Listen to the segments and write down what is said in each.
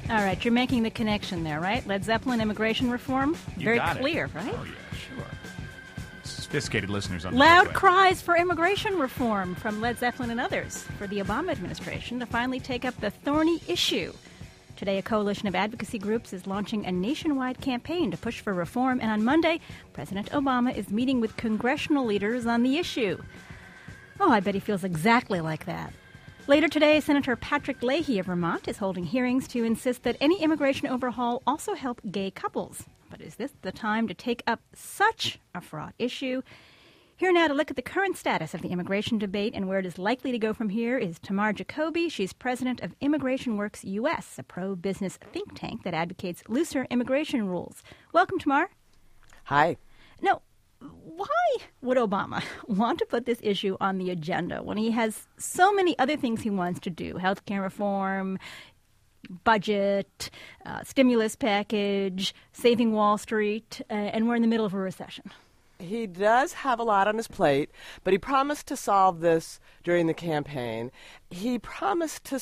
All right, you're making the connection there, right? Led Zeppelin, immigration reform? Very clear, right? Oh, yeah, sure. Sophisticated listeners on Loud cries for immigration reform from Led Zeppelin and others for the Obama administration to finally take up the thorny issue. Today, a coalition of advocacy groups is launching a nationwide campaign to push for reform, and on Monday, President Obama is meeting with congressional leaders on the issue. Oh, I bet he feels exactly like that. Later today, Senator Patrick Leahy of Vermont is holding hearings to insist that any immigration overhaul also help gay couples. But is this the time to take up such a fraught issue? Here now to look at the current status of the immigration debate and where it is likely to go from here is Tamar Jacoby. She's president of Immigration Works U.S., a pro-business think tank that advocates looser immigration rules. Welcome, Tamar. Hi. Now, why would Obama want to put this issue on the agenda when he has so many other things he wants to do? Healthcare reform, budget, stimulus package, saving Wall Street, and we're in the middle of a recession. He does have a lot on his plate, but he promised to solve this during the campaign. He promised to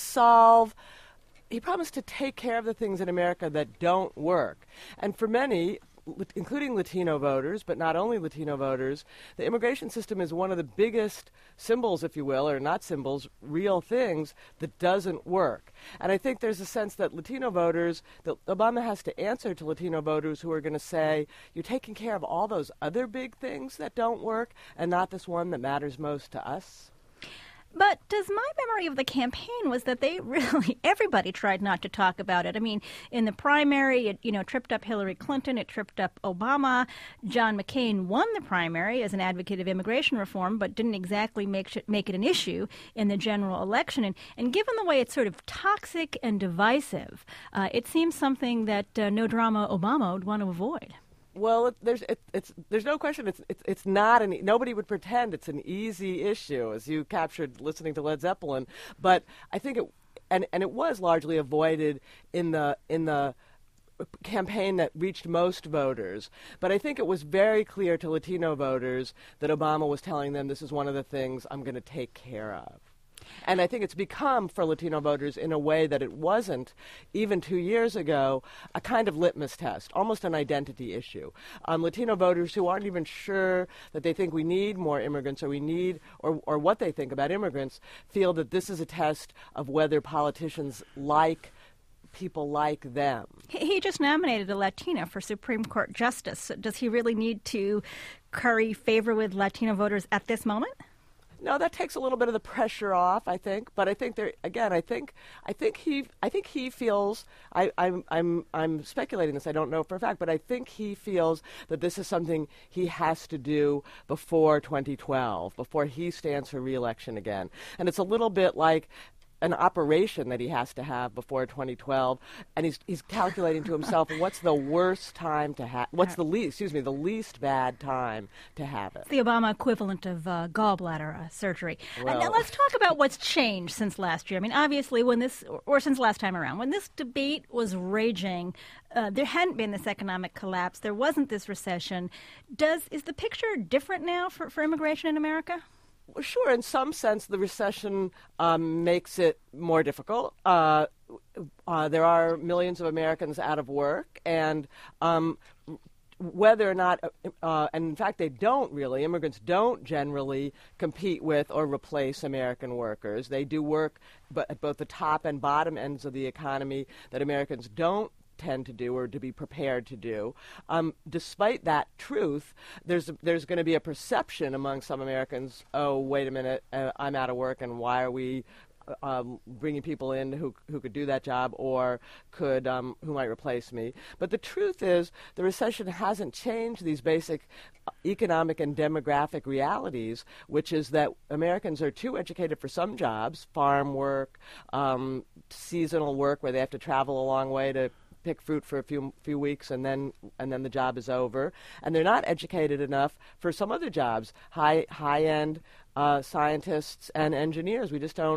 take care of the things in America that don't work. And for many, including Latino voters, but not only Latino voters, the immigration system is one of the biggest symbols, if you will, or not symbols, real things that doesn't work. And I think there's a sense that Latino voters, that Obama has to answer to Latino voters who are going to say, you're taking care of all those other big things that don't work and not this one that matters most to us. But does my memory of the campaign was that everybody tried not to talk about it. I mean, in the primary, it tripped up Hillary Clinton, it tripped up Obama. John McCain won the primary as an advocate of immigration reform, but didn't exactly make it an issue in the general election. And given the way it's sort of toxic and divisive, it seems something that no drama Obama would want to avoid. Well, there's no question. It's not nobody would pretend it's an easy issue, as you captured listening to Led Zeppelin. But I think it was largely avoided in the campaign that reached most voters. But I think it was very clear to Latino voters that Obama was telling them this is one of the things I'm going to take care of. And I think it's become, for Latino voters, in a way that it wasn't even 2 years ago, a kind of litmus test, almost an identity issue. Latino voters who aren't even sure that they think we need more immigrants or what they think about immigrants feel that this is a test of whether politicians like people like them. He just nominated a Latina for Supreme Court Justice. Does he really need to curry favor with Latino voters at this moment? No, that takes a little bit of the pressure off, I think. But I think he feels. I'm speculating this. I don't know for a fact, but I think he feels that this is something he has to do before 2012, before he stands for re-election again. And it's a little bit like an operation that he has to have before 2012, and he's calculating to himself what's the worst time to have, the least bad time to have it. It's the Obama equivalent of gallbladder surgery. Well, now let's talk about what's changed since last year. I mean, obviously, since last time around, when this debate was raging, there hadn't been this economic collapse. There wasn't this recession. Is the picture different now for immigration in America? Well, sure. In some sense, the recession makes it more difficult. There are millions of Americans out of work, and whether or not, and in fact they don't really, immigrants don't generally compete with or replace American workers. They do work at both the top and bottom ends of the economy that Americans don't tend to do or to be prepared to do. Despite that truth, there's going to be a perception among some Americans, oh, wait a minute, I'm out of work, and why are we bringing people in who could do that job or who might replace me. But the truth is the recession hasn't changed these basic economic and demographic realities, which is that Americans are too educated for some jobs, farm work, seasonal work where they have to travel a long way to pick fruit for a few weeks and then the job is over, and they're not educated enough for some other jobs, high end scientists and engineers. We just don't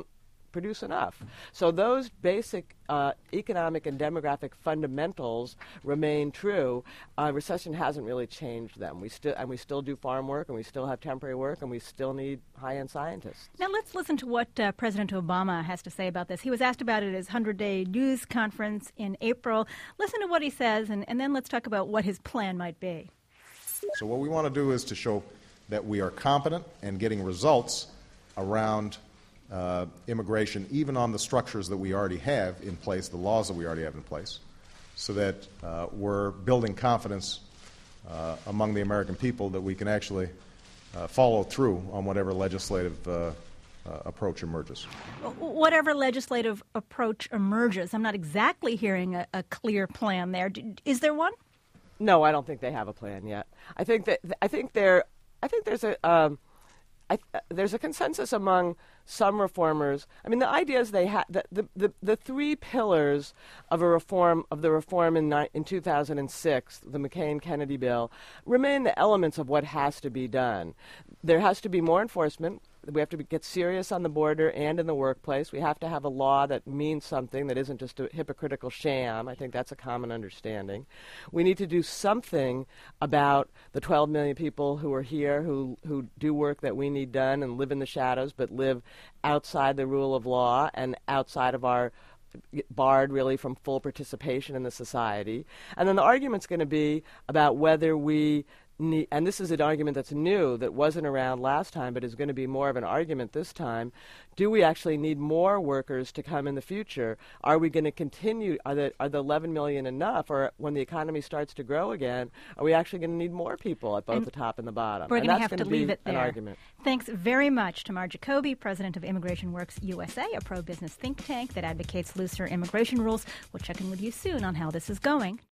produce enough. So those basic economic and demographic fundamentals remain true. Recession hasn't really changed them. We still do farm work, and we still have temporary work, and we still need high-end scientists. Now let's listen to what President Obama has to say about this. He was asked about it at his 100-day news conference in April. Listen to what he says, and then let's talk about what his plan might be. So what we want to do is to show that we are competent and getting results around immigration, even on the structures that we already have in place, the laws that we already have in place, so that we're building confidence among the American people that we can actually follow through on whatever legislative approach emerges. Whatever legislative approach emerges, I'm not exactly hearing a clear plan there. Is there one? No, I don't think they have a plan yet. I think there's a consensus among some reformers. I mean, the idea is the three pillars of the reform in 2006, the McCain-Kennedy bill, remain the elements of what has to be done. There has to be more enforcement. We have to get serious on the border and in the workplace. We have to have a law that means something, that isn't just a hypocritical sham. I think that's a common understanding. We need to do something about the 12 million people who are here, who do work that we need done and live in the shadows, but live outside the rule of law and outside of our barred really from full participation in the society. And then the argument's going to be about whether we need, and this is an argument that's new, that wasn't around last time, but is going to be more of an argument this time. Do we actually need more workers to come in the future? Are we going to continue? Are the 11 million enough? Or when the economy starts to grow again, are we actually going to need more people at both the top and the bottom? We're going to have to leave it there. An argument. Thanks very much to Tamar Jacoby, president of Immigration Works USA, a pro-business think tank that advocates looser immigration rules. We'll check in with you soon on how this is going.